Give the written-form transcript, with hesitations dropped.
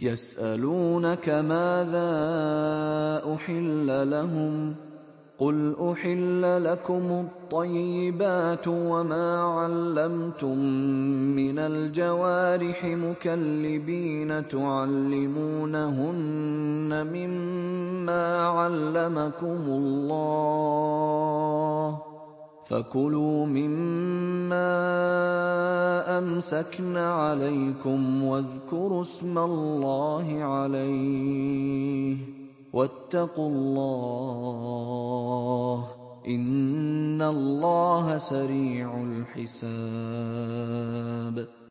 يسألونك ماذا أحل لهم قل أحل لكم الطيبات وما علمتم من الجوارح مكلبين تعلمونهن مما علمكم الله فكلوا مما أمسكن عليكم واذكروا اسم الله عليه واتقوا الله إن الله سريع الحساب.